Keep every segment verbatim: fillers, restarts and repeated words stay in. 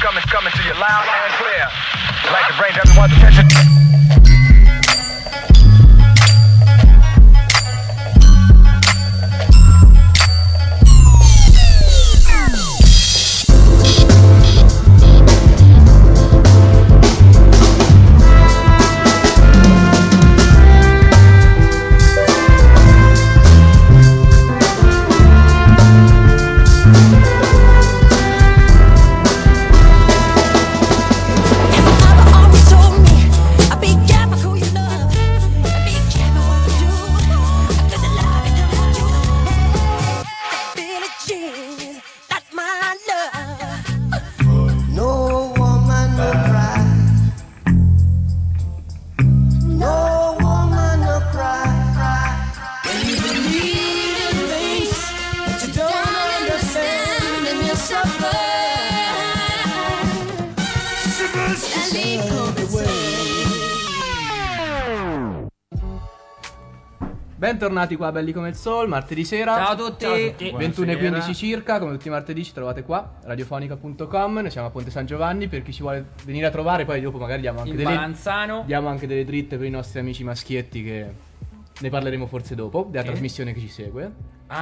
Coming, coming to you loud and clear. I'd like to bring everyone's attention. Bentornati qua belli come il sol, martedì sera. Ciao a tutti, Ciao a tutti. ventuno e quindici circa, come tutti i martedì ci trovate qua, radiofonica punto com. Noi siamo a Ponte San Giovanni, per chi ci vuole venire a trovare, poi dopo magari diamo anche, delle, diamo anche delle dritte per i nostri amici maschietti, che ne parleremo forse dopo, della sì. trasmissione che ci segue.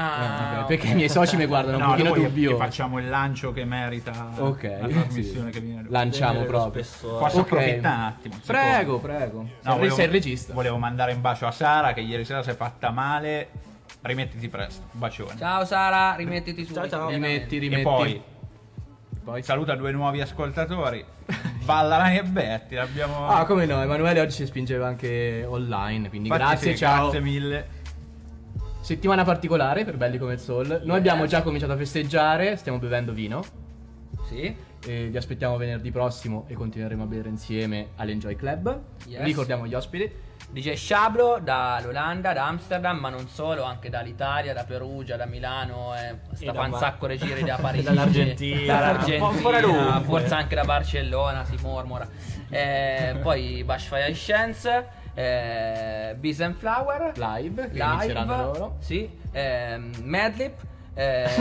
Ah, eh, perché okay. I miei soci mi guardano no, un pochino dubbioso. Facciamo il lancio che merita okay, la trasmissione sì. che viene. Lanciamo proprio. Posso okay. approfittare un attimo? Un prego, prego. No, sei, sei il regista. Volevo mandare un bacio a Sara che ieri sera si è fatta male. Rimettiti presto, un bacione. Ciao Sara, rimettiti su. Ciao ciao. Rimetti, rimetti. E poi, poi saluta due nuovi ascoltatori. Ballarani e Betty, l'abbiamo. Ah, come no, Emanuele oggi si spingeva anche online, quindi Infatti grazie, sì, ciao. Grazie mille. Settimana particolare per belli come il sol. Noi yes. abbiamo già cominciato a festeggiare, stiamo bevendo vino. Sì. E vi aspettiamo venerdì prossimo e continueremo a bere insieme all'Enjoy Club. Yes. Ricordiamo gli ospiti. D J Shablo dall'Olanda, da Amsterdam, ma non solo, anche dall'Italia, da Perugia, da Milano, eh, sta fa un sacco di giri da Parigi, dall'Argentina, dall'Argentina, forse anche da Barcellona, si mormora. Eh, poi Bashfire Science, eh, Bees and Flower live, che live inizieranno loro. Sì, eh, Madlib, eh,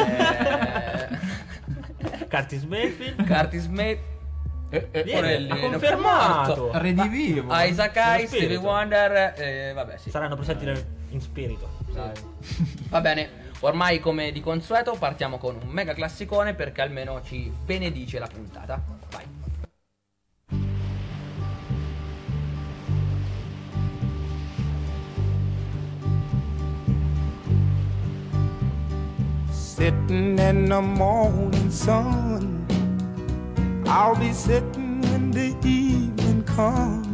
Curtis Mayfield, Curtis Mayfield. Eh, eh, Porelli, ha confermato Redivivo Isaac Hayes, Stevie Wonder, eh, vabbè sì. Saranno presenti nel, in spirito. Sì. Va bene, ormai come di consueto partiamo con un mega classicone perché almeno ci benedice la puntata. Vai. Sitting in the morning sun, I'll be sitting when the evening comes,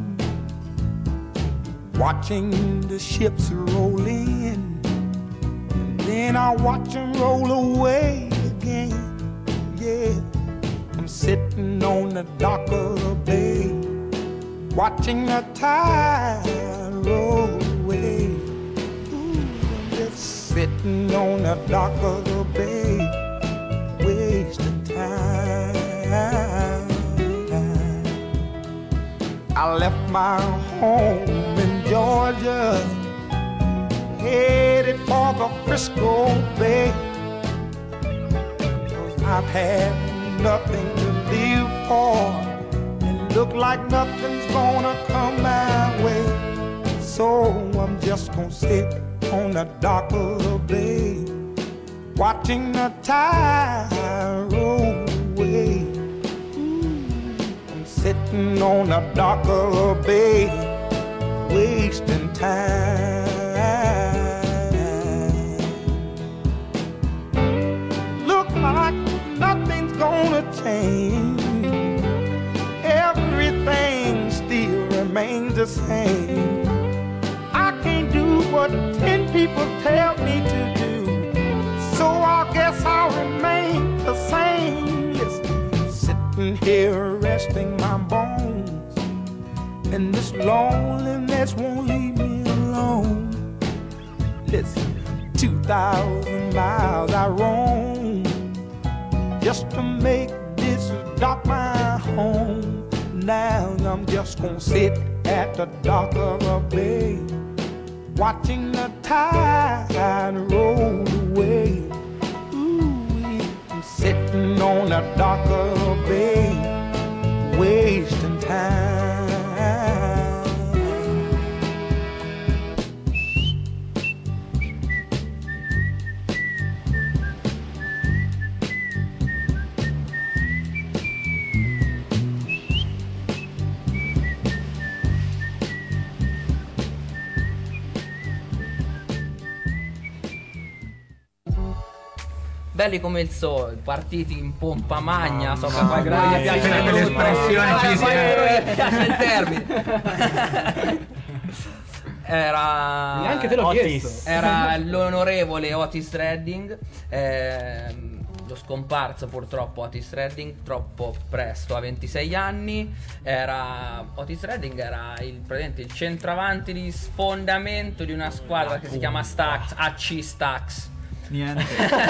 watching the ships roll in, and then I'll watch them roll away again. Yeah, I'm sitting on the dock of the bay, watching the tide roll away. Ooh, I'm just sitting on the dock of the bay, wasting time. I left my home in Georgia, headed for the Frisco Bay, 'cause I've had nothing to live for, and look like nothing's gonna come my way. So I'm just gonna sit on the dock of the bay, watching the tide roll away. Sitting on the dock of the bay, wasting time. Look like nothing's gonna change, everything still remains the same. I can't do what ten people tell me to do, so I guess I'll remain the same. Listen, sitting here resting my bones, and this loneliness won't leave me alone. Listen, two thousand miles I roam just to make this dock my home. Now I'm just gonna sit at the dock of the bay, watching the tide roll away. Ooh, I'm sitting on the dock of the bay, belli come il sole, partiti in pompa magna, so che a qualcuno grande. gli piace Sì, l'espressione Ah, fisica. poi a lui gli piace il termine. Era Neanche te l'ho Otis. chiesto. Era l'onorevole Otis Redding, ehm, lo scomparso purtroppo Otis Redding troppo presto, a ventisei anni. Era Otis Redding era il, praticamente il centravanti di sfondamento di una squadra che si chiama Stax, A C Stax. Niente.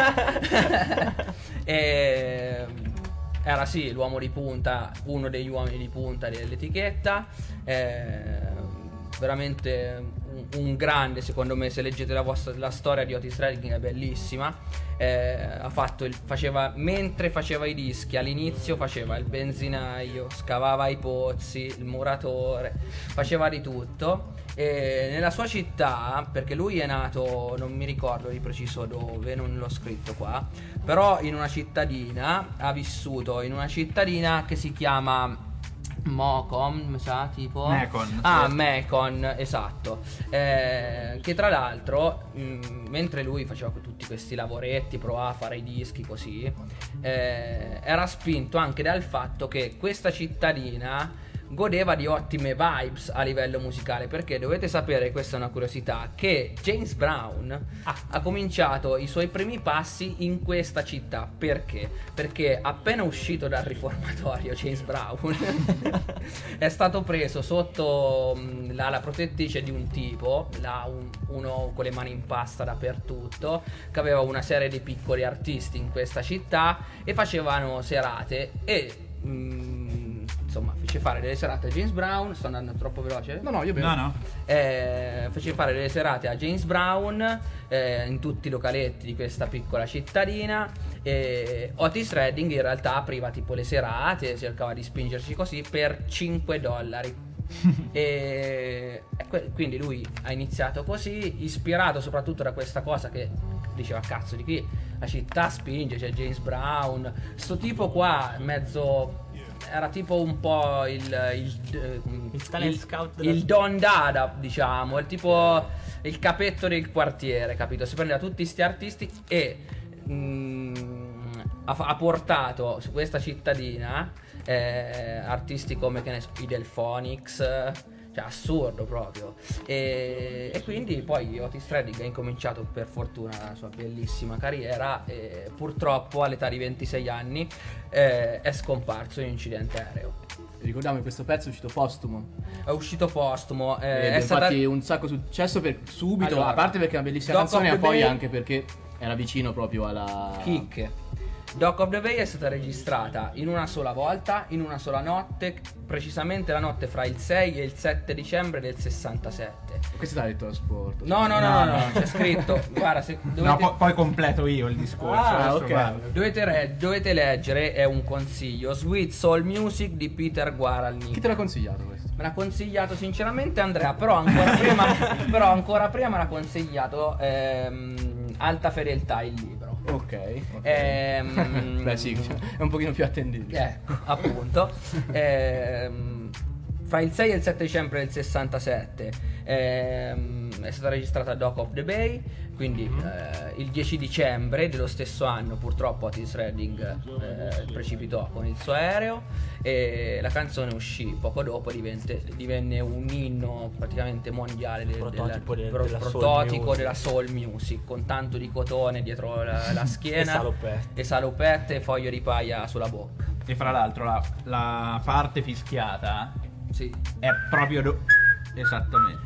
E era sì l'uomo di punta, uno degli uomini di punta dell'etichetta. eh, veramente un, un grande, secondo me. Se leggete la vostra la storia di Otis Redding è bellissima. Eh, ha fatto il, faceva mentre faceva i dischi, all'inizio faceva il benzinaio, scavava i pozzi, il muratore, faceva di tutto. E nella sua città, perché lui è nato, non mi ricordo di preciso dove, non l'ho scritto qua, però in una cittadina, ha vissuto in una cittadina che si chiama Mocon, mi sa, tipo Macon, ah sì. Macon, esatto. Eh, che tra l'altro mh, mentre lui faceva tutti questi lavoretti, provava a fare i dischi così, eh, era spinto anche dal fatto che questa cittadina godeva di ottime vibes a livello musicale, perché dovete sapere, questa è una curiosità, che James Brown Ah. ha cominciato i suoi primi passi in questa città. Perché? Perché appena uscito dal riformatorio James Brown è stato preso sotto mh, la, la protettrice di un tipo, là, un- uno con le mani in pasta dappertutto, che aveva una serie di piccoli artisti in questa città e facevano serate e mh, insomma fece fare delle serate a James Brown. Sto andando troppo veloce? No, no, io vedo. No, no. Eh, fece fare delle serate a James Brown eh, in tutti i localetti di questa piccola cittadina. E Otis Redding in realtà apriva tipo le serate, cercava di spingerci così per cinque dollari. E e que- quindi lui ha iniziato così, ispirato soprattutto da questa cosa che diceva: cazzo, di qui la città spinge, c'è James Brown, sto tipo qua mezzo, era tipo un po' il il, Il talent scout della- il Don Dada, diciamo, il tipo il capetto del quartiere, capito? Si prendeva tutti sti artisti e mm, ha, fa- ha portato su questa cittadina eh, artisti come, che ne so, i Delphonics, cioè assurdo proprio. E, e quindi poi Otis Redding ha incominciato per fortuna la sua bellissima carriera e purtroppo all'età di ventisei anni eh, è scomparso in un incidente aereo. Ricordiamo che questo pezzo è uscito postumo. È uscito postumo, eh, Ed è è stata... infatti un sacco successo per subito, Allora, a parte perché è una bellissima Doc canzone, of ma the poi Bay- anche perché era vicino proprio alla chicche. Doc of the Bay è stata registrata in una sola volta, in una sola notte, precisamente la notte fra il sei e il sette dicembre del sessantasette. Questo t'ha detto lo sport. No, no, no, no, No, no, no. c'è scritto. Guarda, se dovete, No, poi, poi completo io il discorso. Ah, adesso ok. vado. dovete, re- dovete leggere, è un consiglio, Sweet Soul Music di Peter Guaralnick. Chi te l'ha consigliato questo? Me l'ha consigliato sinceramente Andrea, però ancora prima, però ancora prima me l'ha consigliato ehm, Alta Fedeltà, il libro. Ok, ok. Ehm, Beh sì, è un pochino più attendibile. Ecco, appunto. Ehm, fra il sei e il sette dicembre del sessantasette ehm, è stata registrata Doc of the Bay. Quindi eh, il dieci dicembre dello stesso anno purtroppo Otis Redding eh, precipitò con il suo aereo e la canzone uscì poco dopo, divente- divenne un inno praticamente mondiale del- Prototipo della, de- pro- della soul prototipo music. della soul music, con tanto di cotone dietro la, la schiena E salopette. e salopette e foglio di paia sulla bocca. E fra l'altro la, la parte fischiata Sì. è proprio do- esattamente.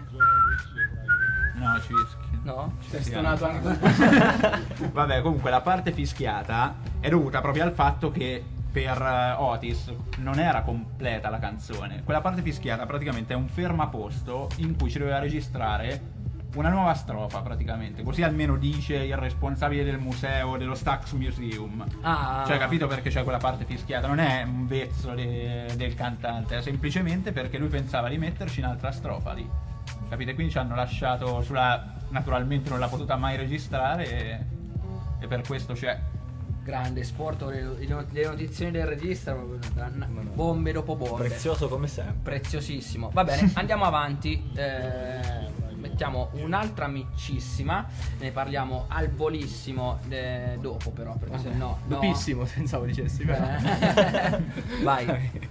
No, ci fischi. No? Sei Sì, stonato eh. anche Vabbè, comunque la parte fischiata è dovuta proprio al fatto che per eh, Otis non era completa la canzone. Quella parte fischiata praticamente è un fermaposto in cui ci doveva registrare una nuova strofa praticamente, così almeno dice il responsabile del museo, dello Stax Museum. Ah. Cioè, capito perché c'è quella parte fischiata? Non è un vezzo de- del cantante, è semplicemente perché lui pensava di metterci un'altra strofa lì. Capite? Quindi ci hanno lasciato sulla... Naturalmente non l'ha potuta mai registrare e, e per questo c'è. Grande sport, le, le notizioni del regista, proprio una- bombe dopo bombe. Prezioso come sempre. Preziosissimo. Va bene, andiamo avanti. Eh, aspettiamo un'altra amicissima, ne parliamo al volissimo eh, dopo però, perché se no, no. Dopissimo, pensavo dicessi. Eh. Vai.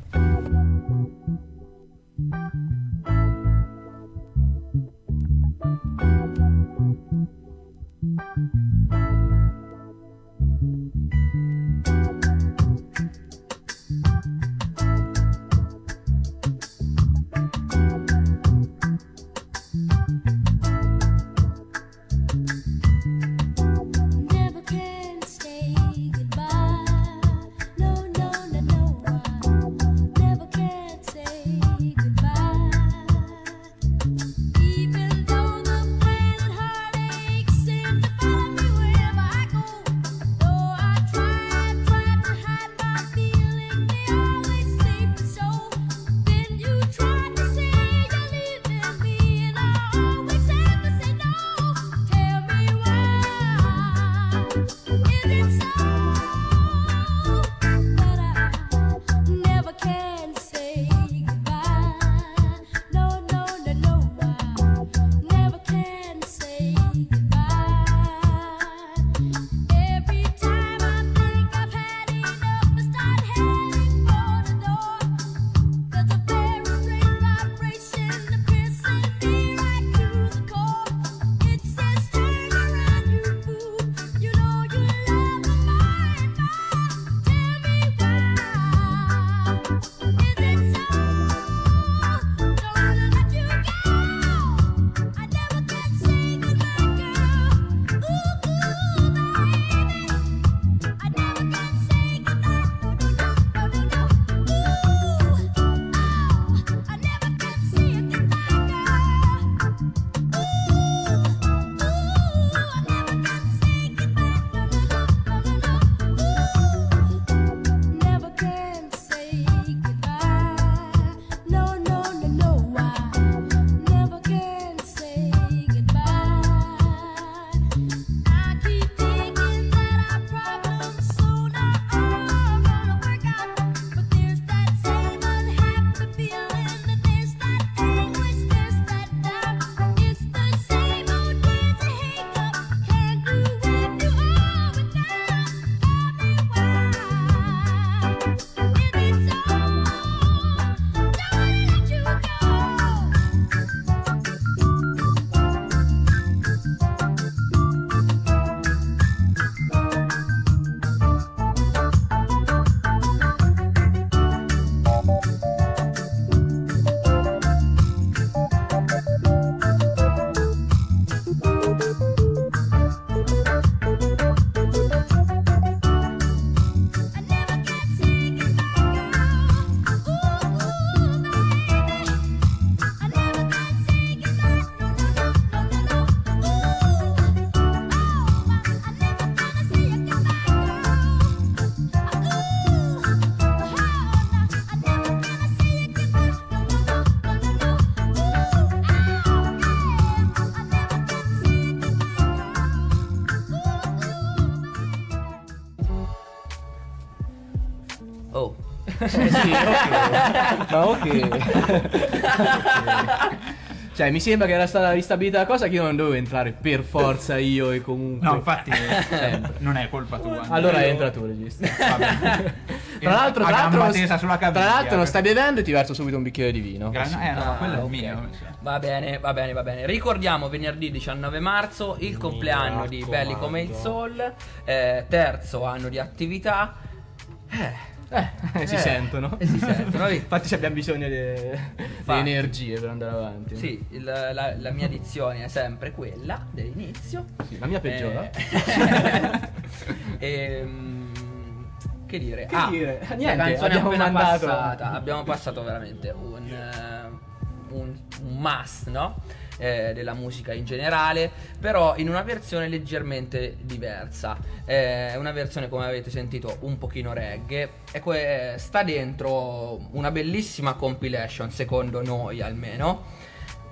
Oh. Eh sì, ok. Ma ok. Cioè, mi sembra che era stata ristabilita la cosa che io non dovevo entrare per forza io e comunque. No, infatti sempre. non è colpa tua. Allora entra tu, regista. Vabbè. Tra l'altro, A tra l'altro, gamba non- tesa sulla tra caviglia. l'altro non stai bevendo e ti verso subito un bicchiere di vino. Gran- Eh no, Ah, quello è il ok. mio. Va bene, va bene, va bene. Ricordiamo venerdì diciannove marzo il compleanno di Belli come il Sol, eh, terzo anno di attività. Eh, Eh, si Eh, sentono. eh, si sentono, vedi? Infatti abbiamo bisogno di Infatti. energie per andare avanti. sì, il- la, la mia dizione è sempre quella dell'inizio. Sì, la mia peggiora. Eh, ehm, che dire? Che ah, dire? la Niente, canzone abbiamo appena mandato- passata. Abbiamo passato veramente un, eh, un, un must, no? Eh, della musica in generale, però in una versione leggermente diversa. È una versione, come avete sentito, un pochino reggae. E que- sta dentro una bellissima compilation, secondo noi almeno.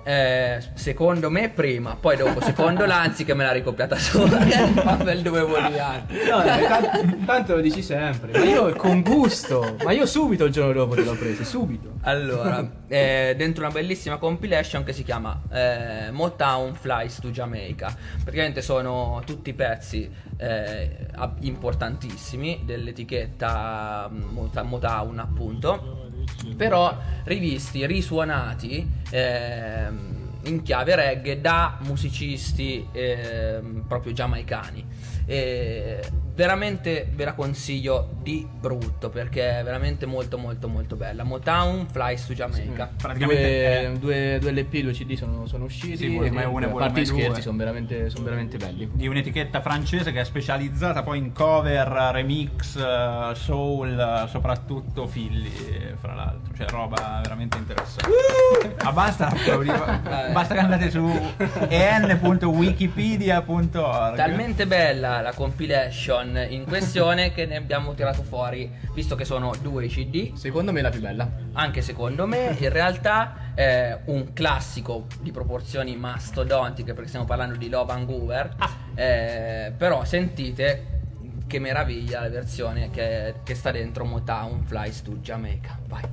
Eh, secondo me prima, poi dopo secondo Lanzi che me l'ha ricopiata sola per due voli anni. No, dai, tanto, tanto lo dici sempre. Ma io con gusto. Ma io subito il giorno dopo te l'ho preso, subito. Allora, eh, dentro una bellissima compilation che si chiama eh, Motown Flies to Jamaica. Praticamente sono tutti pezzi eh, ab- importantissimi dell'etichetta Mota- Motown, appunto, però rivisti, risuonati ehm, in chiave reggae da musicisti ehm, proprio giamaicani. E veramente ve la consiglio di brutto, perché è veramente molto molto molto bella. Motown Flies to Jamaica. Due, Praticamente due, due L P, due C D sono, sono usciti. Sì, volume e, uno e a volume parte gli scherzi due. sono veramente, sono veramente belli. di un'etichetta francese che è specializzata poi in cover, remix, eh, soul, eh, soprattutto Philly, eh, fra l'altro, cioè roba veramente interessante. Ma basta, applaudire- basta che andate su e n punto wikipedia punto org. Talmente bella la compilation in questione che ne abbiamo tirato fuori, visto che sono due C D, Secondo me è la più bella. anche secondo me in realtà è un classico di proporzioni mastodontiche, perché stiamo parlando di Love and Hoover, eh, però sentite che meraviglia la versione che, che sta dentro Motown Flies to Jamaica. Vai.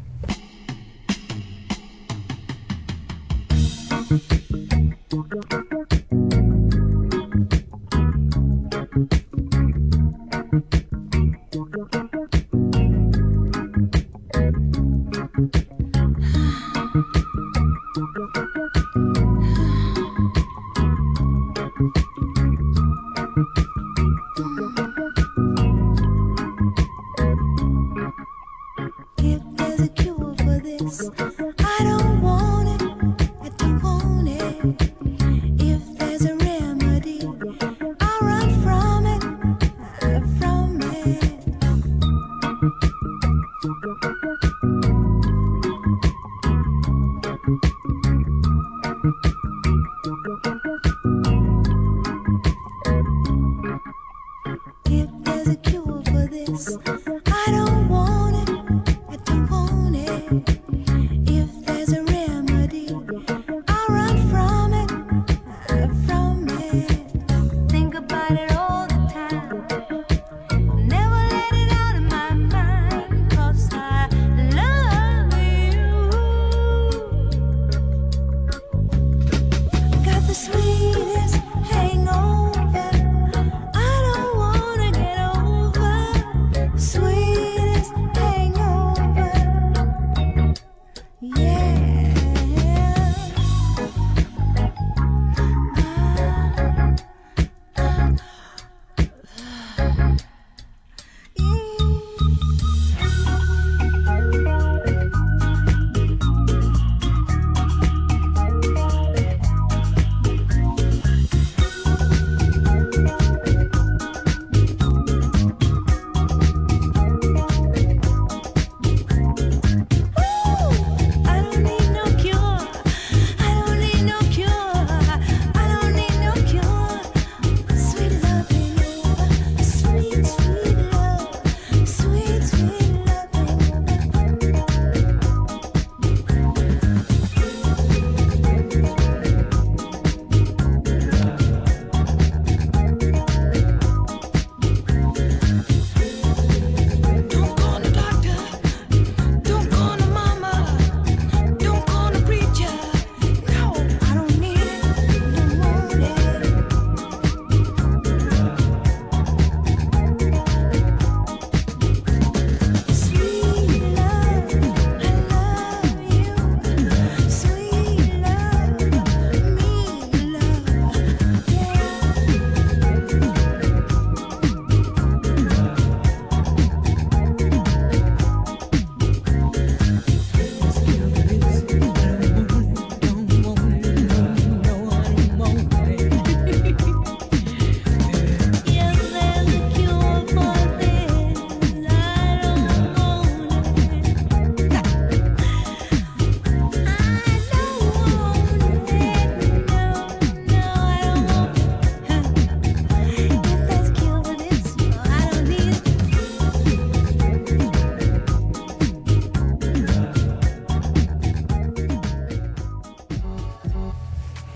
If there's a cure for this, I don't want it, I don't want it. If there's a remedy, I'll run from it, uh, from it. If there's a cure for this, I don't want it, I don't want it.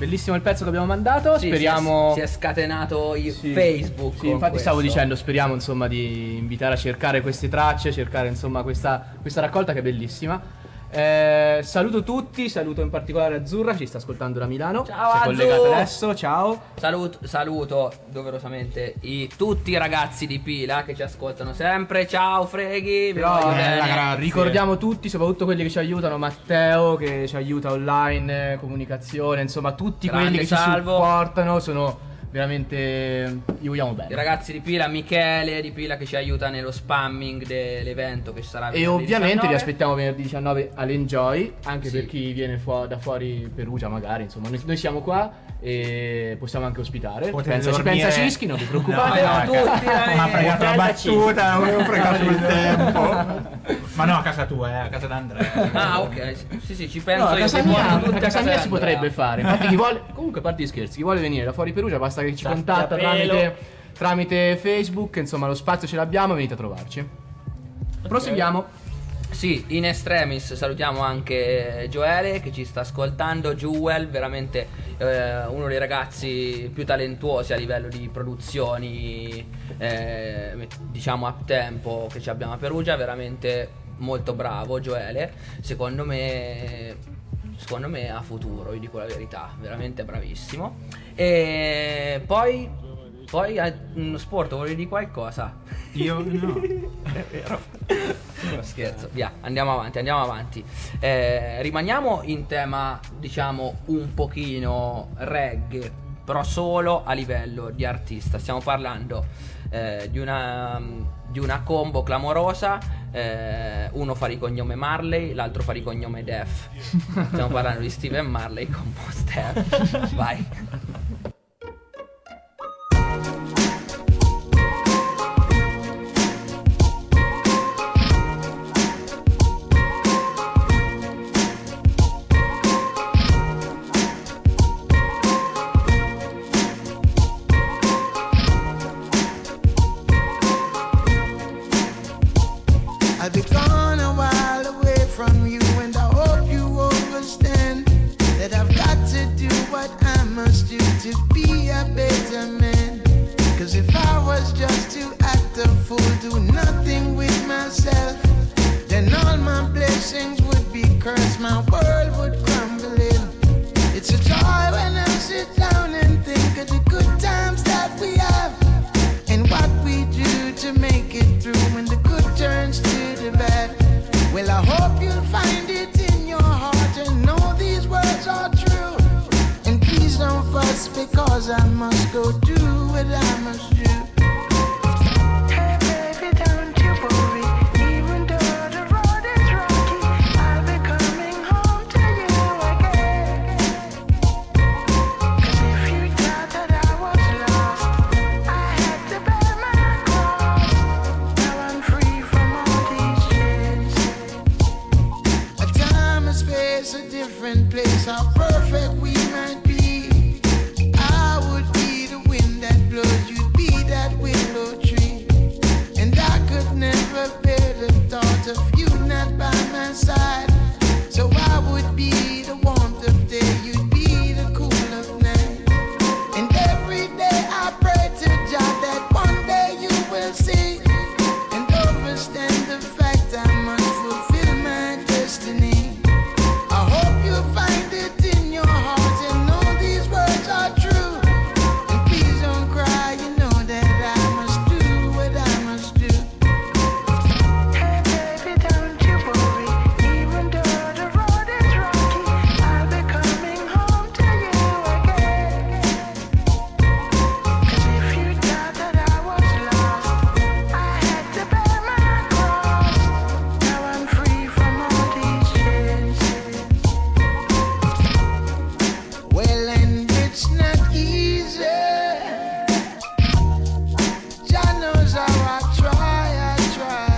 bellissimo il pezzo che abbiamo mandato. Sì, speriamo. Si è, si è scatenato il Sì. Facebook. Sì, con infatti questo. stavo dicendo, speriamo insomma di invitare a cercare queste tracce, cercare insomma questa, questa raccolta che è bellissima. Eh, saluto tutti, saluto in particolare Azzurra che ci sta ascoltando da Milano. Ciao, si è Azzu! collegata adesso, ciao. Saluto, saluto doverosamente i, tutti i ragazzi di Pila che ci ascoltano sempre. Ciao Freghi, vi Però, voglio eh, bene. grazie. ricordiamo tutti, soprattutto quelli che ci aiutano, Matteo che ci aiuta online, comunicazione, insomma tutti Grande quelli che Salvo. ci supportano, sono veramente, gli vogliamo I bene. ragazzi di Pila, Michele di Pila che ci aiuta nello spamming dell'evento che ci sarà E venerdì ovviamente diciannove. vi aspettiamo venerdì diciannove all'Enjoy, anche Sì. per chi viene fu- da fuori Perugia magari, insomma noi, noi siamo qua e possiamo anche ospitare. Potete Pensa, ci dormire- pensa Cischi, non vi preoccupate. No, no, ca- tutti, dai. Mi ha fregato la Hotel da battuta, avevo fregato il tempo. Ma no, a casa tua, eh, a casa d'Andrea. Ah, ok. Sì, sì, ci penso No, a io. casa vi mia, porto tutti a casa mia casa si di Andrea. potrebbe fare. Infatti chi vuole, comunque a parte gli scherzi, chi vuole venire da fuori Perugia basta che ci Sassi contatta a pelo. tramite, tramite Facebook, insomma lo spazio ce l'abbiamo, venite a trovarci. Proseguiamo. Sì, in extremis salutiamo anche Gioele che ci sta ascoltando. Jewel, veramente eh, uno dei ragazzi più talentuosi a livello di produzioni, eh, diciamo up tempo che ci abbiamo a Perugia, veramente molto bravo Gioele. Secondo me, secondo me ha futuro, vi dico la verità, veramente bravissimo. E poi, poi a uno sport, volevi dire qualcosa? Io no. È vero. No, scherzo, via, andiamo avanti, andiamo avanti. Eh, rimaniamo in tema, diciamo, un pochino reggae, però solo a livello di artista. Stiamo parlando eh, di una di una combo clamorosa. Eh, uno fa ricognome Marley, l'altro fa ricognome Def. Stiamo parlando di Steven Marley con Mos Def. Vai. I've been gone a while away from you, and I hope you understand that I've got to do what I must do to be a better man. Cause if I was just to act a fool, do nothing with myself, then all my blessings would be cursed, my world would crumble in. It's a joy when I sit down and think of the good times that we have, and what we do to make it through when the good turns to the bad. Well, I hope you'll find it in your heart and know these words are true. And please don't fuss because I must go do what I must do. Hey baby, don't you worry, even though the road is rocky, I'll be coming home to you again. Cause if you thought that I was lost, I had to bear my cross. Now I'm free from all these chains. A time, a space, a different place, how perfect we might be. I would be the wind that blows, you'd be that willow tree. And I could never bear the thought of you not by my side. So I would be the warmth of day, you'd be the cool of night. And every day I pray to God that one day you will see and understand the fact I must fulfill my destiny. I hope you find it in your heart and know these words are true. And please don't cry, you know that I must do what I must do. Hey baby, don't you worry, even though the road is rocky, I'll be coming home to you again. Cause if you thought that I was lost, I had to bear my cross. Now I'm free from all these chains. Well, and it's not easy. Jah knows how I try, I try.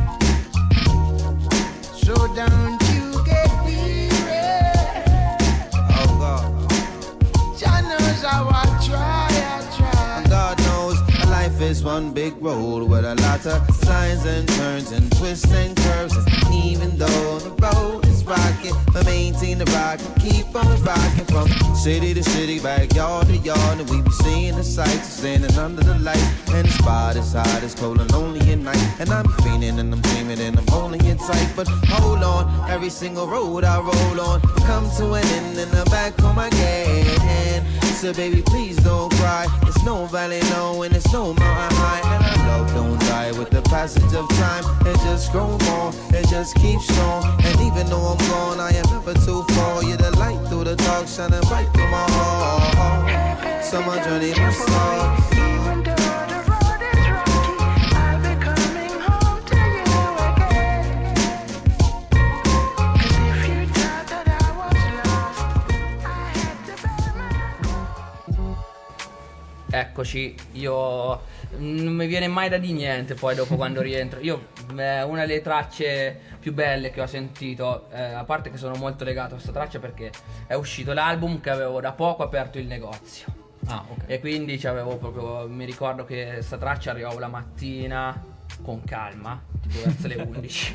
So don't you get weary. Oh God, Jah knows how I try, I try. God knows life is one big road with a lot of signs and turns and twists and curves. And even though the road is rocky, the main thing mean to rock, keep on rocking from city to city, backyard to yard, and we be seeing the sights, standing under the light, and the spot is hot, it's cold and lonely at night, and I'm feeling and I'm dreaming and I'm only in sight, but hold on, every single road I roll on, come to an end in the back of my gate. So baby, please don't cry. It's no valley low and it's no mountain high, and our love don't die with the passage of time. It just grows more, it just keeps strong. And even though I'm gone, I am never too far. You're the light through the dark, shining bright through my heart. So my journey must start. Eccoci, io non mi viene mai da di niente poi dopo quando rientro. Io eh, una delle tracce più belle che ho sentito, eh, a parte che sono molto legato a questa traccia perché è uscito l'album che avevo da poco aperto il negozio. Ah, ok. E quindi c'avevo proprio, mi ricordo che questa traccia arrivavo la mattina con calma, tipo verso le undici.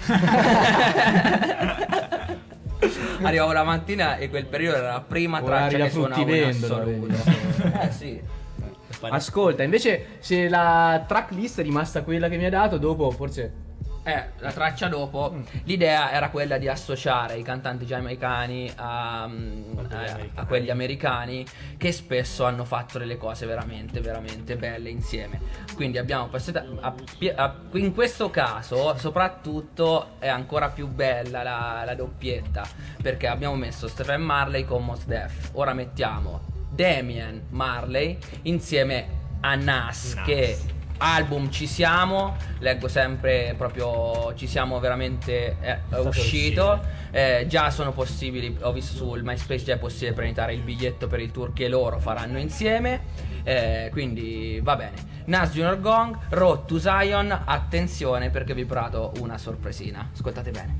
Arrivavo la mattina e quel periodo era la prima traccia che suonavo in assoluto. Eh sì. Ascolta, invece se la tracklist è rimasta quella che mi ha dato, dopo forse... Eh, la traccia dopo, mm. l'idea era quella di associare i cantanti giamaicani a, a, a quelli americani che spesso hanno fatto delle cose veramente, veramente belle insieme. Quindi abbiamo passato a, a, in questo caso soprattutto è ancora più bella la, la doppietta, perché abbiamo messo Stephen Marley con Mos Def. Ora mettiamo Damian Marley insieme a Nas, Nas. Che album Ci Siamo, leggo sempre proprio Ci Siamo veramente è, è uscito, eh, già sono possibili, ho visto sul MySpace già è possibile prenotare il biglietto per il tour che loro faranno insieme, eh, quindi va bene. Nas Junior Gong, Road to Zion, attenzione perché vi ho preparato una sorpresina, ascoltate bene.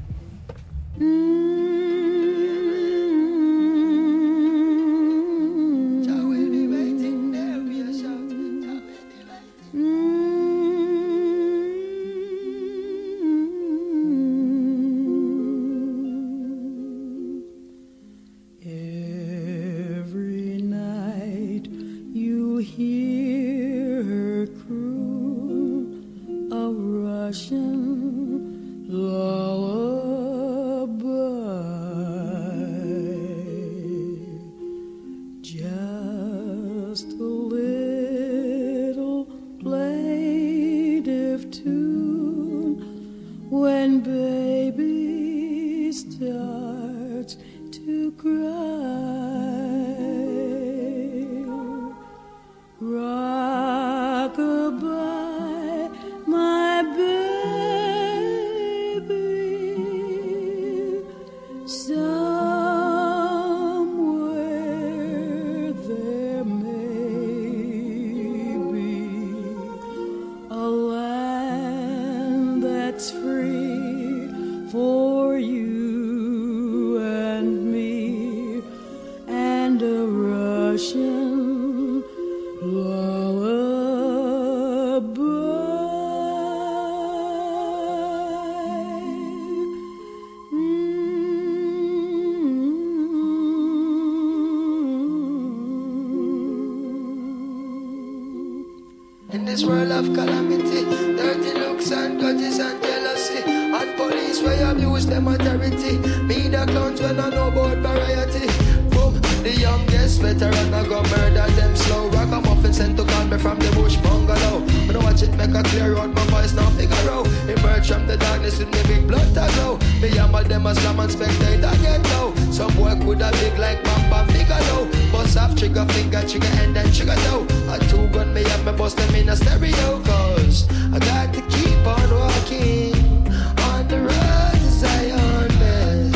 In this world of calamity, dirty looks and grudges and jealousy, and police where abuse them authority. Me the clowns when I know about variety. Boom, the youngest veteran I go murder them slow. Ragamuffin sent to call me from the bush bungalow. When I watch it make a clear out my voice now figure out. Emerge from the darkness with me big blood to glow. Me yammer them as slam and spectate and get low. Some boy coulda big like Bam Bam Bigelow. Bust off trigger finger, trigger end and trigger toe. A two gun me up, me bust them in a stereo. Cause I got to keep on walking on the road to Zion, man.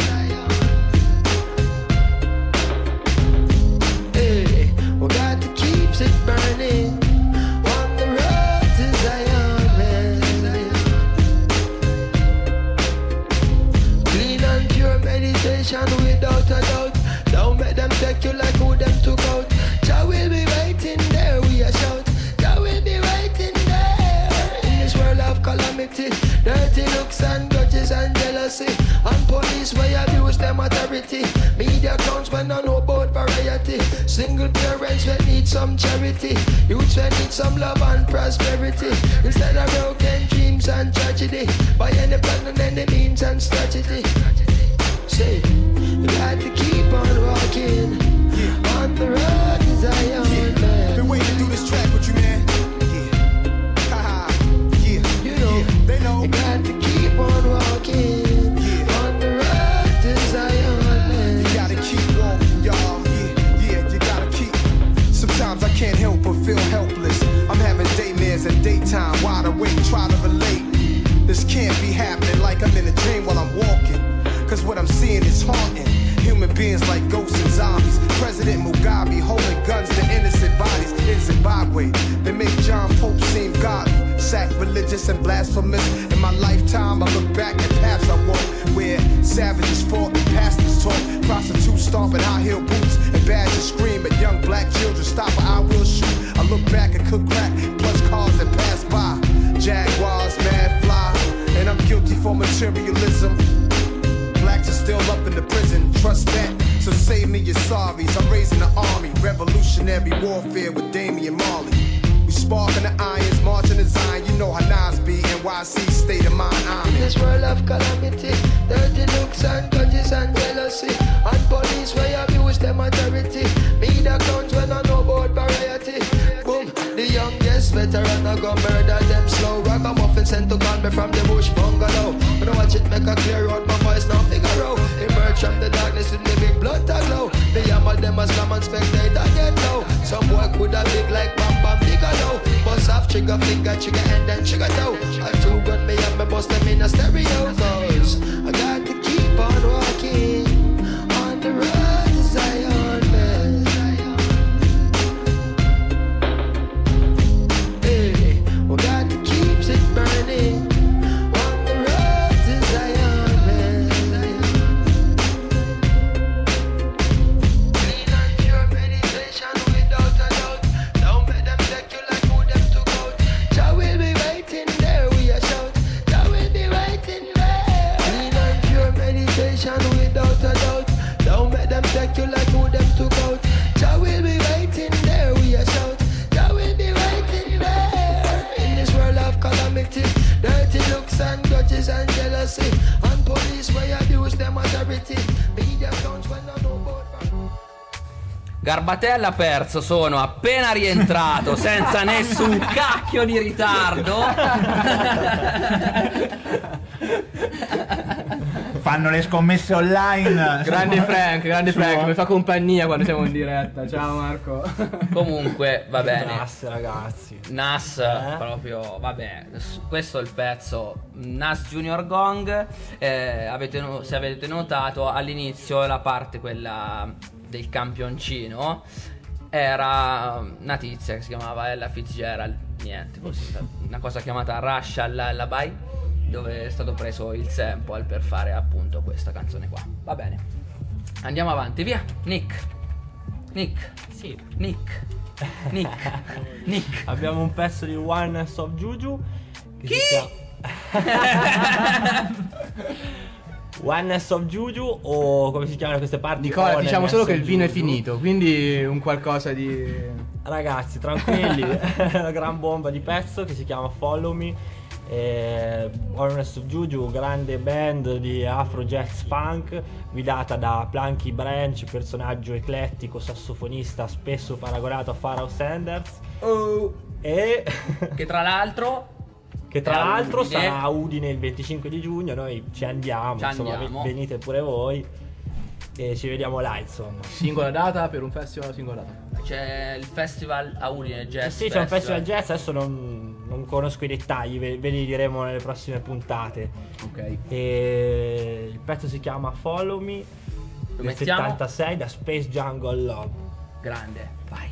Hey, we got to keep it burning on the road to Zion, man. Clean and pure meditation without a doubt. Don't make them take you like who them took out. Jah will be waiting there, we a shout. Jah will be waiting there. In this world of calamity, dirty looks and grudges and jealousy, and police way abuse them authority. Media clowns when I know about variety. Single parents when need some charity. Youths when need some love and prosperity. Instead of broken dreams and tragedy. By any plan and any means and strategy. Say, you got to keep on walking on the road to Zion, yeah. man. Been waiting to do this track with you, man. Yeah, haha, yeah. You know, yeah. They know. You got to keep on walking yeah. on the road to Zion, man. You gotta keep walking, y'all. Yeah, yeah, you gotta keep. Sometimes I can't help but feel helpless. I'm having daymares at daytime, wide awake, try to relate. This can't be happening like I'm in a dream while I'm walking. Cause what I'm seeing is haunting. Human beings like ghosts and zombies. President Mugabe holding guns to innocent bodies in Zimbabwe. They make John Pope seem godly, sacrilegious and blasphemous. In my lifetime, I look back at paths I walk where savages fought and pastors talk. Prostitutes stomping high heel boots and badgers scream at young black children. Stop or I will shoot. I look back and cook crack, plus cars that pass by. Jaguars, mad fly, and I'm guilty for materialism. Blacks are still up in the prison, trust that. So save me your sorries. I'm raising the army, revolutionary warfare with Damian Marley. We sparking the irons, marching the Zion. You know how Nas be, N Y C state of mind. I'm in this world of calamity, dirty looks and grudges and jealousy, and police where abuse them authority. Media clowns when I know about variety. Boom, the youngest veteran I go murder them slow. Ragamuffin sent to call me from the bush bungalow. When I watch it make a clear out, my voice now figure out. Emerge from the darkness with me big blood to glow. The yammer them as come and spectate and get low. Some boy could have big like Bam Bam Bigelow. Bust off trigger finger, trigger and then trigger toe. I two gun me up, me bust them in a stereo. Cause I got to keep on walking on the road to Zion, man. Hey, we got to keep it burning on the road to Zion, man. Clean and pure meditation without a doubt. Don't let them take you like who them took out. Jah will be waiting there, we a shout. Jah will be waiting there. Clean and pure meditation without a doubt. Don't let them take you like who them took out. Jah will be waiting there, we a shout. Jah will be waiting there. In this world of calamity, dirty looks and grudges and jealousy, and police where abuse them authority. Media clowns when I know about. Garbatella perso, sono appena rientrato senza nessun cacchio di ritardo. Fanno le scommesse online. Grande Frank, grande Su- Frank, mi fa compagnia quando siamo in diretta. Ciao Marco. Comunque va bene. Nas, ragazzi. Nas Eh? proprio, vabbè, questo è il pezzo Nas Junior Gong. eh, avete no- se avete notato all'inizio la parte quella del campioncino era una tizia che si chiamava Ella Fitzgerald, niente, così, una cosa chiamata Russia Lullaby, dove è stato preso il sample per fare appunto questa canzone qua. Va bene, andiamo avanti, via. Nick Nick Sì. Nick Nick Nick Abbiamo un pezzo di Oneness of Juju che Chi? si chiama Oneness of Juju, o come si chiamano queste parti? Nicola, Oneness diciamo solo che of il vino è Juju. finito, quindi un qualcosa di... Ragazzi, tranquilli, è una gran bomba di pezzo che si chiama Follow Me. eh, Oneness of Juju, grande band di Afro Jazz Funk guidata da Planky Branch, personaggio eclettico, sassofonista spesso paragonato a Pharoah Sanders, oh. e Che tra l'altro che tra È a l'altro Udine. sarà a Udine il venticinque di giugno. Noi ci andiamo, Ci insomma, andiamo. ve- venite pure voi e ci vediamo là, insomma. Singola data per un festival, singola data. c'è il festival a Udine Jazz Sì, sì, c'è un festival jazz, adesso non, non conosco i dettagli, ve, ve li diremo nelle prossime puntate. Ok. E il pezzo si chiama Follow Me, Lo del mettiamo? settantasei, da Space Jungle Love. Grande, vai.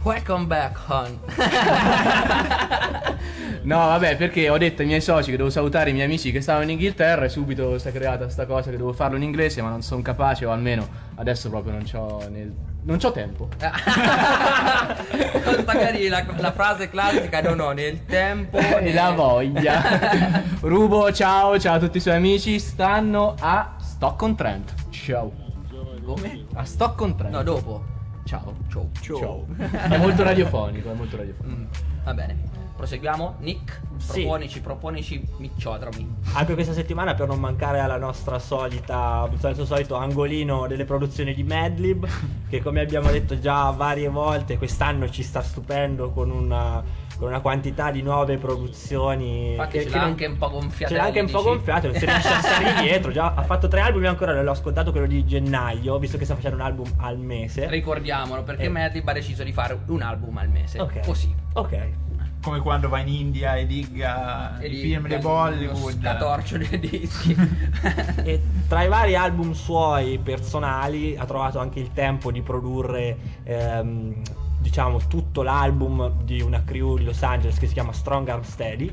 Welcome back, hon. No, vabbè, perché ho detto ai miei soci che devo salutare i miei amici che stavano in Inghilterra e subito si è creata sta cosa che devo farlo in inglese, ma non sono capace, o almeno adesso proprio non c'ho nel... non c'ho tempo. Magari la, la frase classica, non ho né il tempo e né la voglia. Rubo, ciao, ciao a tutti i suoi amici, stanno a Stoke-on-Trent. Ciao. Come? A Stoke-on-Trent. No, dopo. Ciao. Ciao. Ciao. È molto radiofonico, è molto radiofonico. Mm, va bene. Proseguiamo. Nick, Sì. proponici, proponici micciodromi. Anche questa settimana, per non mancare alla nostra solita, al suo solito angolino delle produzioni di Madlib, che come abbiamo detto già varie volte, quest'anno ci sta stupendo con una, con una quantità di nuove produzioni. Infatti che, ce che l'ha non- anche un po' gonfiata. Ce l'ha anche un po' gonfiato, non si riesce a stare dietro. Già ha fatto tre album, io ancora non l'ho ascoltato quello di gennaio, visto che sta facendo un album al mese. Ricordiamolo, perché Eh. Madlib ha deciso di fare un album al mese. Ok. Così. Ok. Come quando va in India e digga E i di- film di Bollywood. La torcio dei dischi. E tra i vari album suoi personali ha trovato anche il tempo di produrre ehm, diciamo tutto l'album di una crew di Los Angeles che si chiama Strong Arm Steady.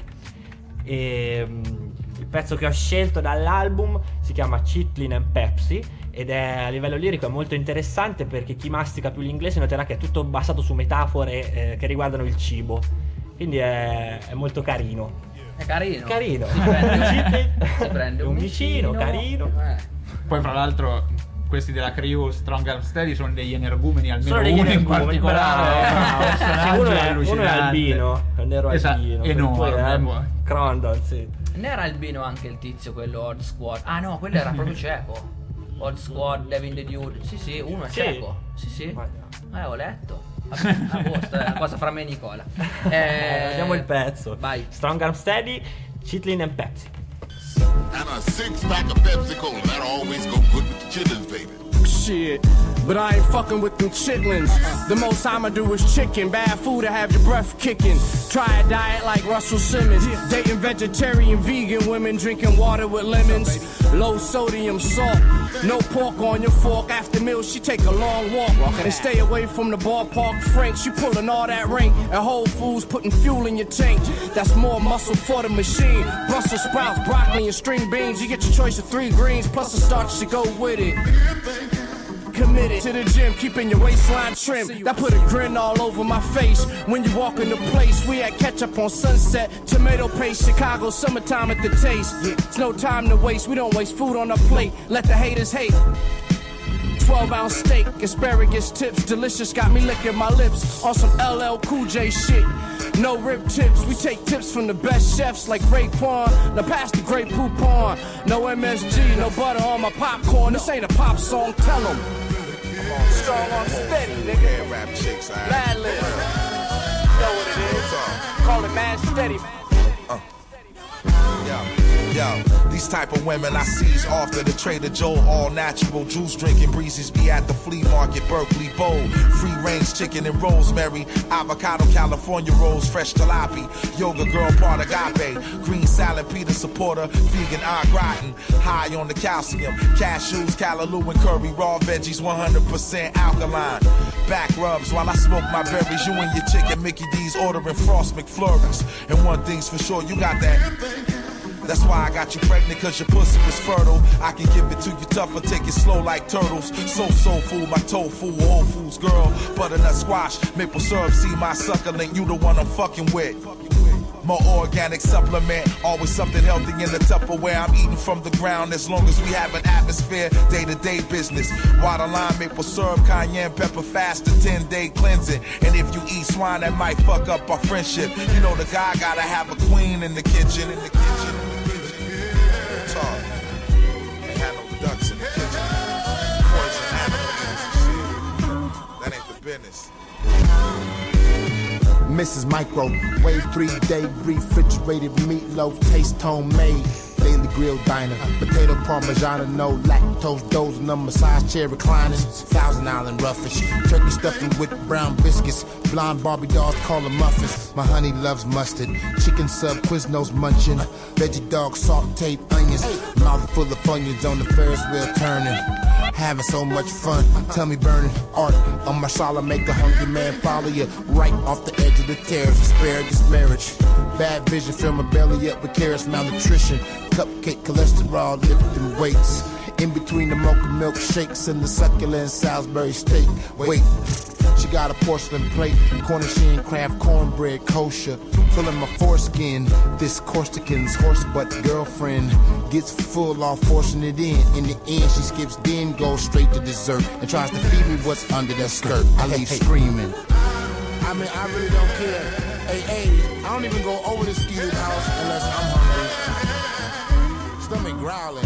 E mm, il pezzo che ho scelto dall'album si chiama Chitlin and Pepsi ed è a livello lirico è molto interessante, perché chi mastica più l'inglese noterà che è tutto basato su metafore eh, che riguardano il cibo, quindi è, è molto carino. È carino. Carino. Si prende, Chitlin, si prende un, un vicino, carino. Eh. Poi fra l'altro questi della crew Strong Arm Steady sono degli energumeni, almeno Sono degli uno in energumeni, particolare. bravo, è un bravo. personaggio Uno è- uno è allucinante. albino, è un nero Esatto, albino, enorme, poi è poi. Crondon, sì. Non era albino anche il tizio, quello Odd Squad? Ah no, quello era proprio cieco. Odd Squad, Devin the Dude. Sì, sì, uno è Sì. cieco. Sì, sì. Guarda. Eh, ho letto. Vabbè, a posto, è una cosa fra me e Nicola. Eh, Vediamo il pezzo. Vai. Strong Arm Steady, Chitlin and Pepsi. And a six pack of Pepsi Cola. That'll always go good with the chitlins, baby. Shit, but I ain't fucking with them chitlins. The most I'ma do is chicken. Bad food to have your breath kicking. Try a diet like Russell Simmons. Dating vegetarian, vegan women, drinking water with lemons. Low sodium salt, no pork on your fork. After meals, she take a long walk and stay away from the ballpark Franks. You pulling all that rank at Whole Foods, putting fuel in your tank. That's more muscle for the machine. Brussels sprouts, broccoli, and string beans. You get your choice of three greens plus a starch to go with it. Committed to the gym, keeping your waistline trim. That put a grin all over my face when you walk in the place. We had ketchup on Sunset, tomato paste, Chicago summertime at the taste. It's no time to waste, we don't waste food on our plate. Let the haters hate. twelve ounce steak, asparagus tips, delicious, got me licking my lips on some L L Cool J shit. No rib tips, we take tips from the best chefs like Raekwon. Now pass the Grey Poupon. No M S G, no butter on my popcorn. This ain't a pop song, tell them. Strong on steady, nigga. Yeah, rap chicks, I Mad Lib. You know what it is. Call it Mad Steady. Yo, yo, these type of women I seize after the Trader Joe, all natural juice drinking breezes be at the flea market, Berkeley Bowl, free range chicken and rosemary, avocado California rolls, fresh jalopy, yoga girl part agape, green salad Peter supporter, vegan au gratin, high on the calcium, cashews, callaloo and curry, raw veggies, one hundred percent alkaline, back rubs while I smoke my berries, you and your chicken Mickey D's ordering Frost McFlurries, and one thing's for sure, you got that. That's why I got you pregnant, cause your pussy was fertile. I can give it to you tough or take it slow like turtles. So soulful, my tofu, Whole Foods girl. Butternut squash, maple syrup, see my suckling, you the one I'm fucking with. More organic supplement, always something healthy in the Tupperware. I'm eating from the ground as long as we have an atmosphere. Day-to-day business, water, lime, maple syrup, cayenne pepper, fast to ten day cleansing. And if you eat swine, that might fuck up our friendship. You know the guy gotta have a queen in the kitchen, in the kitchen. Talk. Ain't had no ducks in the kitchen. Poison animals. That ain't the business. Missus Micro, wave three day refrigerated meatloaf, taste homemade. Daily grill diner, potato parmigiana, no lactose, dozing on massage chair reclining. Thousand Island roughish, turkey stuffing with brown biscuits. Blonde Barbie dolls call them muffins. My honey loves mustard, chicken sub Quiznos munching. Veggie dog sauteed onions, mouth full of onions on the Ferris wheel turning. having so much fun. Tell me, burning art on my shala, make a hungry man follow you right off the edge of the terrace. Asparagus marriage, bad vision, fill my belly up with carrots, malnutrition, cupcake cholesterol, lifting weights. In between the mocha milkshakes and the succulent Salisbury steak. Wait, she got a porcelain plate, Cornish craft cornbread kosher, filling my foreskin. This Corsican's horse butt girlfriend gets full off forcing it in. In the end, she skips, then goes straight to dessert and tries to feed me what's under that skirt. I leave screaming. I mean, I really don't care. Hey, hey, I don't even go over the ski house unless I'm hungry. Stomach growling.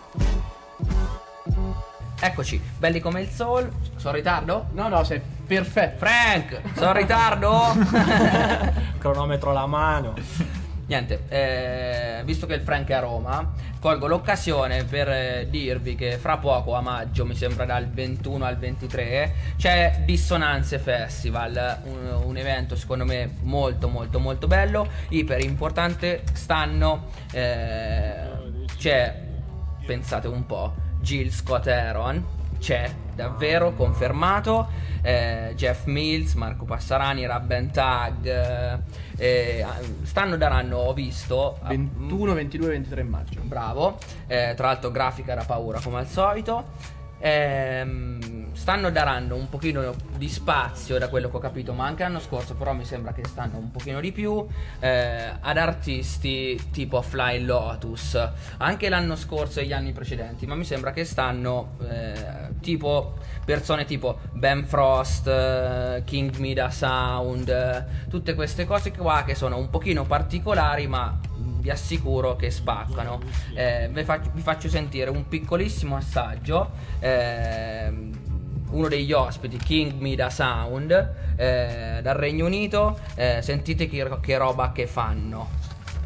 Eccoci, belli come il sol. Sono in ritardo? No, no, sei perfetto. Frank, sono in ritardo? Cronometro alla mano. Niente, eh, visto che il Frank è a Roma, colgo l'occasione per eh, dirvi che fra poco, a maggio, mi sembra dal ventuno al ventitré, c'è Dissonanze Festival, un, un evento secondo me molto molto molto bello, iper importante. Stanno, eh, c'è, pensate un po', Jill Scott Heron, c'è davvero confermato, eh, Jeff Mills, Marco Passarani, Rabben Tag, eh, eh, stanno daranno, ho visto, ventuno, ventidue, ventitré maggio. Bravo, eh, tra l'altro grafica da paura come al solito. Ehm, stanno darando un pochino di spazio, da quello che ho capito, ma anche l'anno scorso però mi sembra che stanno un pochino di più, eh, ad artisti tipo Flying Lotus, anche l'anno scorso e gli anni precedenti, ma mi sembra che stanno eh, tipo persone tipo Ben Frost, eh, King Mida Sound, eh, tutte queste cose qua che sono un pochino particolari, ma vi assicuro che spaccano. Eh, vi, faccio, vi faccio sentire un piccolissimo assaggio. Eh, uno degli ospiti, King Mida Sound, eh, dal Regno Unito. Eh, sentite che, che roba che fanno.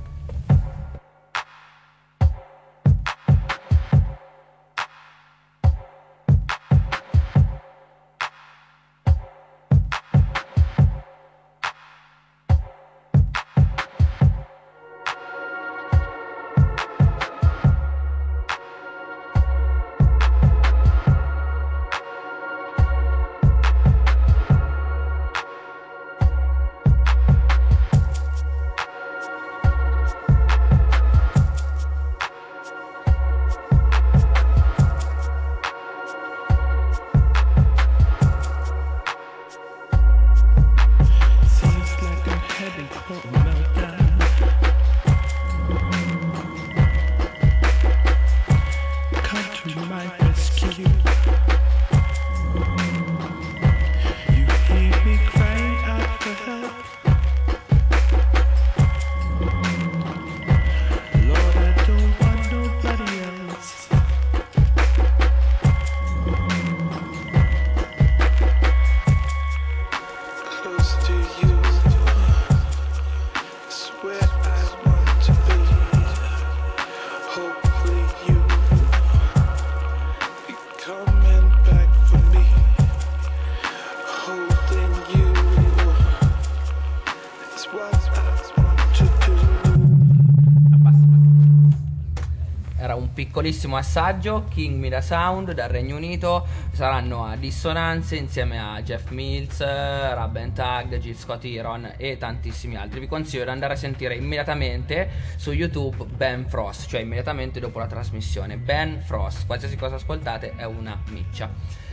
Piccolissimo assaggio, King Mida Sound dal Regno Unito, saranno a Dissonanze insieme a Jeff Mills, Rabben Tag, Jill Scott Heron e tantissimi altri. Vi consiglio di andare a sentire immediatamente su YouTube Ben Frost, cioè immediatamente dopo la trasmissione. Ben Frost, qualsiasi cosa ascoltate è una miccia.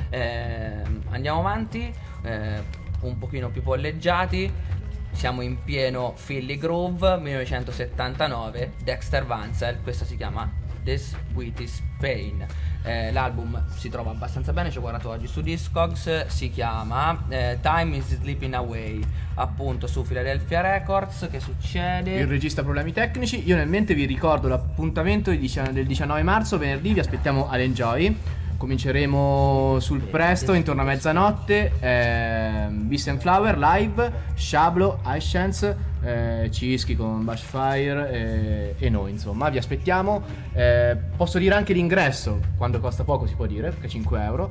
Eh, andiamo avanti, eh, un pochino più polleggiati. Siamo in pieno Philly Groove, millenovecentosettantanove, Dexter Vansel, questa si chiama The Sweetest Pain. Eh, l'album si trova abbastanza bene, ci ho guardato oggi su Discogs, si chiama eh, Time is Slipping Away, appunto su Philadelphia Records. Che succede? Il regista ha problemi tecnici. Io nel mente vi ricordo l'appuntamento del diciannove marzo, venerdì, vi aspettiamo all'Enjoy. Cominceremo sul presto, intorno a mezzanotte. eh, Beast and Flower live, Shablo, Ice eh, Cischi con Bushfire eh, e noi, insomma, vi aspettiamo. eh, Posso dire anche l'ingresso, quando costa poco si può dire, perché cinque euro.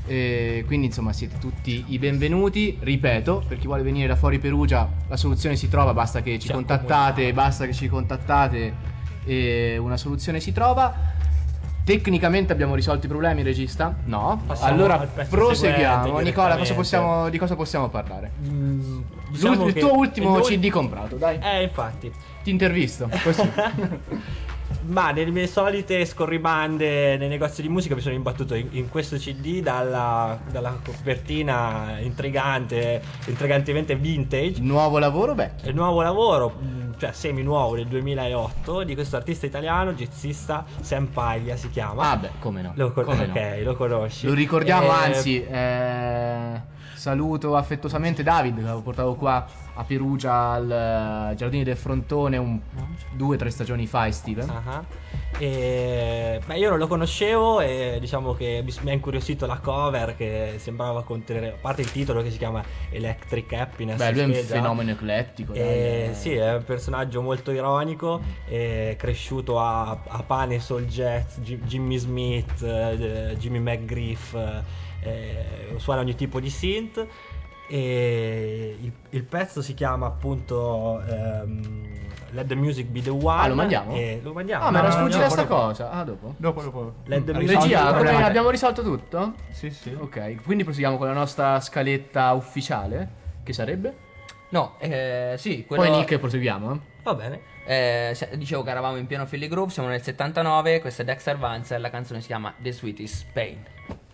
E quindi insomma siete tutti i benvenuti. Ripeto, per chi vuole venire da fuori Perugia, la soluzione si trova, basta che ci C'è contattate, basta che ci contattate e una soluzione si trova. Tecnicamente abbiamo risolto i problemi, regista? No. Passiamo allora al pezzo proseguiamo. seguente, Nicola, cosa direttamente. possiamo, di cosa possiamo parlare? Mm, diciamo L'ult- il che tuo ultimo il- C D comprato, dai. Eh, infatti. Ti intervisto, così. Ma nelle mie solite scorribande nei negozi di musica mi sono imbattuto in, in questo C D dalla, dalla copertina intrigante, intrigantemente vintage. Nuovo lavoro, beh. Il nuovo lavoro, mh, cioè semi nuovo del duemilaotto, di questo artista italiano, jazzista, Sam Paglia si chiama. Ah beh, come no. Lo, con- come no. ok, lo conosci. Lo ricordiamo, Eh, anzi, eh, saluto affettuosamente David, che avevo portato qua a Perugia al Giardini del Frontone un, due o tre stagioni fa, e Steven. Ah, e, beh, io non lo conoscevo e diciamo che mi, mi ha incuriosito la cover che sembrava contenere, a parte il titolo che si chiama Electric Happiness. Beh, lui è un che già- fenomeno eclettico. dai, E, eh. sì, è un personaggio molto ironico, è cresciuto a, a pane soul jazz, Gi- Jimmy Smith, eh, Jimmy McGriff, eh, suona ogni tipo di synth. E il, il pezzo si chiama appunto ehm, Let the Music Be the One. Ah, lo mandiamo? E lo mandiamo. Ah, ma era No, sfuggita no, sta dopo. cosa. Ah, dopo? Dopo, dopo. Let the Mm, music- Regia, risolto il come problema. abbiamo risolto tutto? Sì, sì. Ok, quindi proseguiamo con la nostra scaletta ufficiale, che sarebbe? No, eh, sì, quello... Poi Nick proseguiamo. eh? Va bene. Eh, se- dicevo che eravamo in pieno Philly Groove, siamo nel settantanove, questa è Dexter Vance e la canzone si chiama The Sweetest Pain.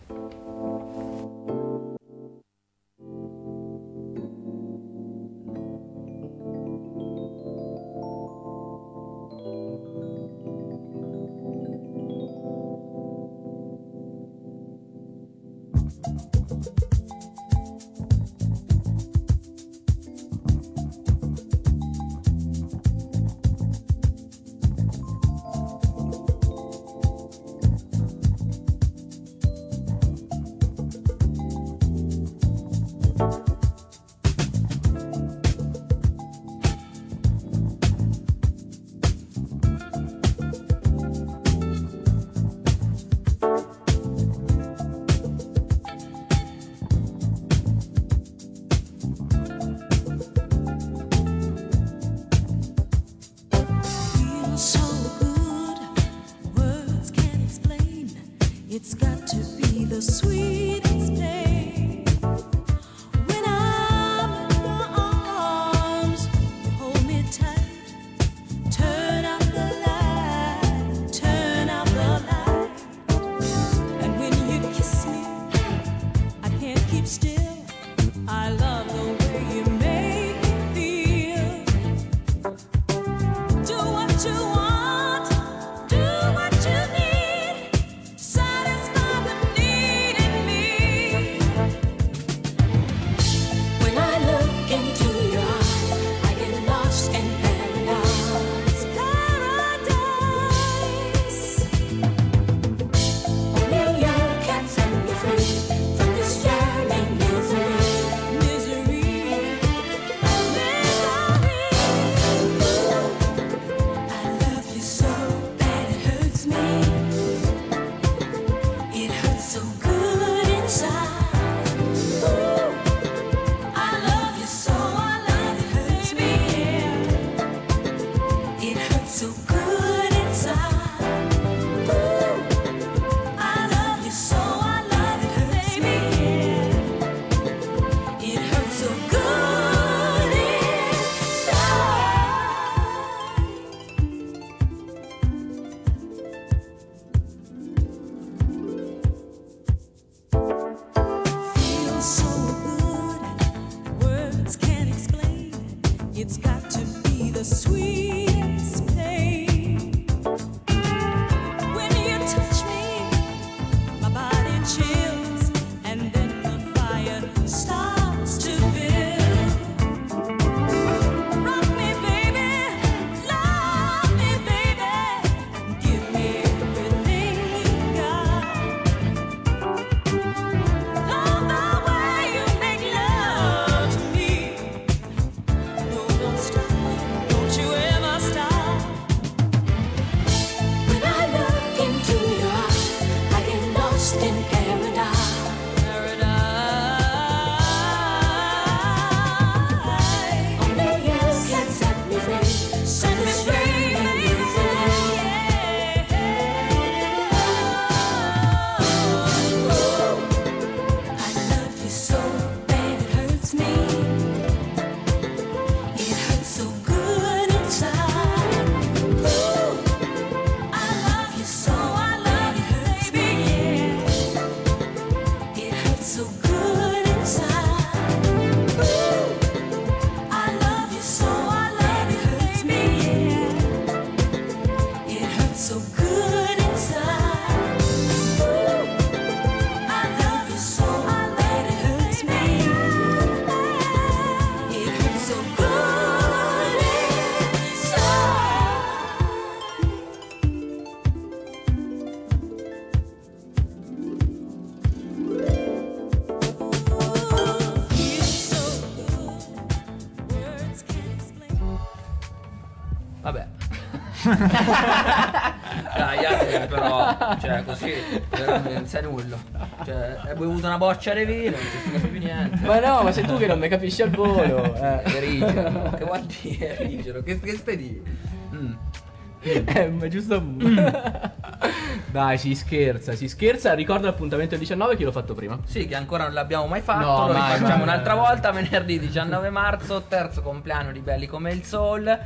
Feels so good, words can't explain. It's got to be the sweetest pain. When I'm in your arms, you hold me tight. Turn out the light, turn out the light. And when you kiss me, I can't keep still. I love the way you make me feel. Do what you want, do what you need, satisfy the need in me. When I look into your eyes, I get lost in paradise. Paradise. Only you can set me free from this yearning misery. Misery. Misery. I love you so that it hurts me. It hurts so good inside. Ooh. I love you so, I love it hurts me. It hurts so good inside. Ooh. I love you so, I love it hurts me. It hurts so good inside. Feels so good, words can't explain. It's got to be the sweetest pain. When you touch me, my body chills, and then the fire starts to build. Rock me, baby, love me, baby, give me everything you got. Love the way you make love to me. No, don't stop, don't you ever Dai, altri però, cioè così, veramente non sai nulla. Cioè, hai bevuto una boccia di vino, non ti capisci più niente. Ma no, ma sei tu che non mi capisci al volo. Eh. Rigero, che vuol dire rigero? Che, che stai di? Mm. Eh, ma giusto. Dai, si scherza, si scherza. Ricordo l'appuntamento del diciannove che l'ho fatto prima. Sì, che ancora non l'abbiamo mai fatto. No, lo mai, rifacciamo mai, un'altra mai. volta. Venerdì diciannove marzo, terzo compleanno di Belli come il Soul.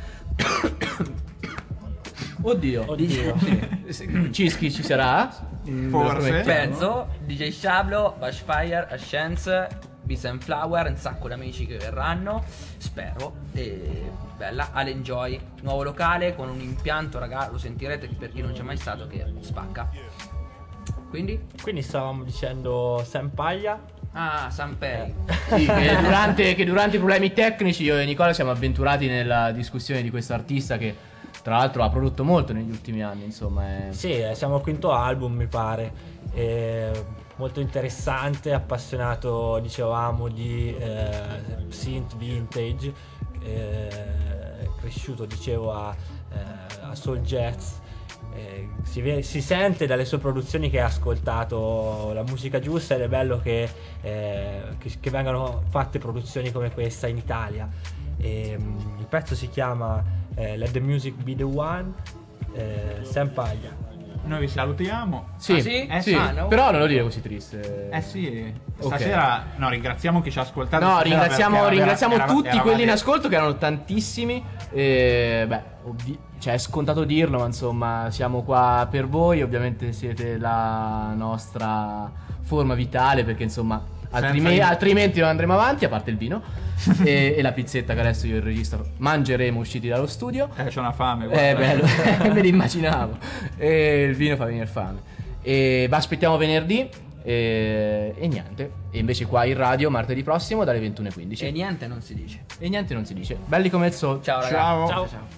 Oddio, Oddio. Sì. Cischi ci sarà? Mm, Forse. lo promettiamo. Penso, D J Shablo, Bushfire, Ascense, Beats and Flower, un sacco di amici che verranno, spero. E bella, All'Enjoy, nuovo locale con un impianto, raga, lo sentirete per chi non c'è mai stato, che spacca. Quindi? Quindi stavamo dicendo Sampaglia. Ah, Sanpei. Sì, che durante, che durante i problemi tecnici io e Nicola siamo avventurati nella discussione di questo artista che tra l'altro ha prodotto molto negli ultimi anni, insomma. È... Sì, eh, siamo al quinto album, mi pare. E molto interessante, appassionato, dicevamo, di eh, synth vintage, eh, cresciuto, dicevo, a, eh, a soul jazz. Eh, si, ve- si sente dalle sue produzioni che ha ascoltato la musica giusta, ed è bello che, eh, che, che vengano fatte produzioni come questa in Italia. E, um, il pezzo si chiama eh, Let the Music Be the One, eh, Sampaglia. Noi vi salutiamo. Sì, Ah, sì? eh, Eh, sì. ah, no? Però non lo dire così triste. Eh sì, Ok. stasera no, ringraziamo chi ci ha ascoltato. No, stasera ringraziamo, perché era- ringraziamo era- tutti eravate- quelli in ascolto, che erano tantissimi. E, beh, ovvi- cioè è scontato dirlo, ma insomma siamo qua per voi. Ovviamente siete la nostra forma vitale, perché insomma altrime- Senza- altrimenti non andremo avanti, a parte il vino e, e la pizzetta che adesso io e il regista mangeremo usciti dallo studio. Eh, c'ho una fame, guarda. Eh, bello, me l'immaginavo. E il vino fa venire fame. E vi aspettiamo venerdì. E, e niente. E invece qua in radio martedì prossimo dalle ventuno e quindici. E niente non si dice. E niente non si dice. Belli come il sol. Ciao ragazzi. Ciao. Ciao. Ciao.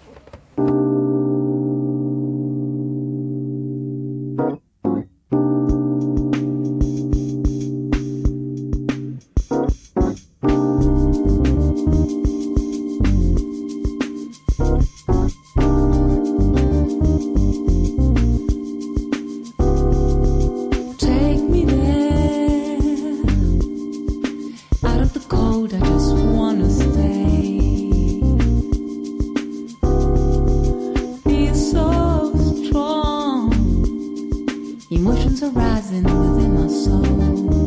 Take me there, out of the cold. I just wanna stay. Feel so strong, emotions are rising within my soul.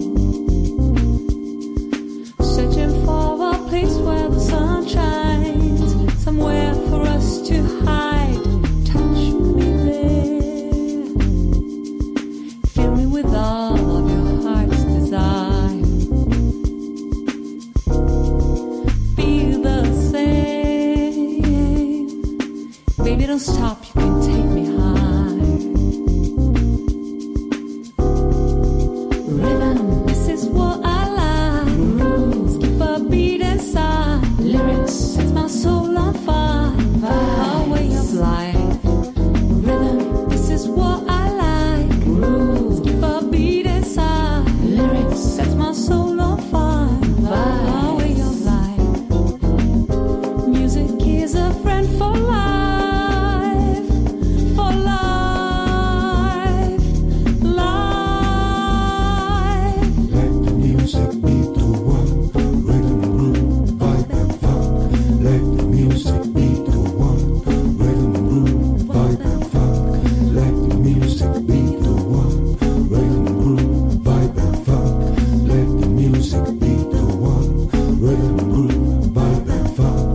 Searching for a place where the sun shines, somewhere for us to hide. Touch me there. Fill me with all of your heart's desire. Feel the same. Baby, don't stop, you can take me higher. Rhythm, this is what I like. Rules, keep a beat inside. Lyrics, sets my soul on fire. A way of life. Rhythm, this is what I like. Rules, keep a beat inside. Lyrics, sets my soul on fire. A way of life. Music is a friend for life. For life. Life. Let the music be the one, rhythm, groove, vibe and funk. Let the music be the one, rhythm, groove, vibe and funk. Let the music be the one, rhythm, groove, vibe and funk. Let the music be the one, rhythm, groove, vibe and funk.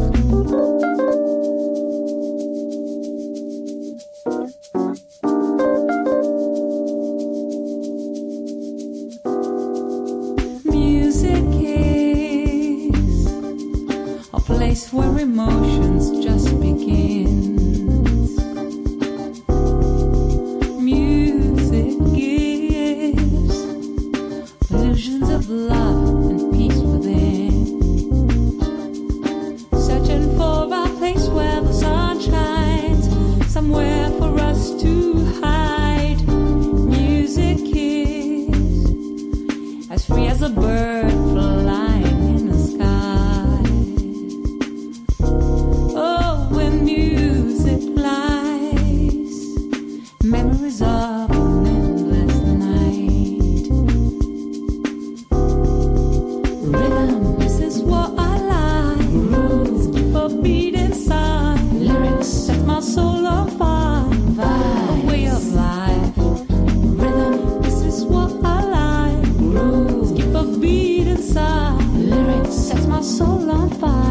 Music is a place where emotions just begins. Music gives illusions of love and peace within. Searching for a place where the sun shines, somewhere for us to hide. Music is as free as a bird flying in the sky. Oh, when music far.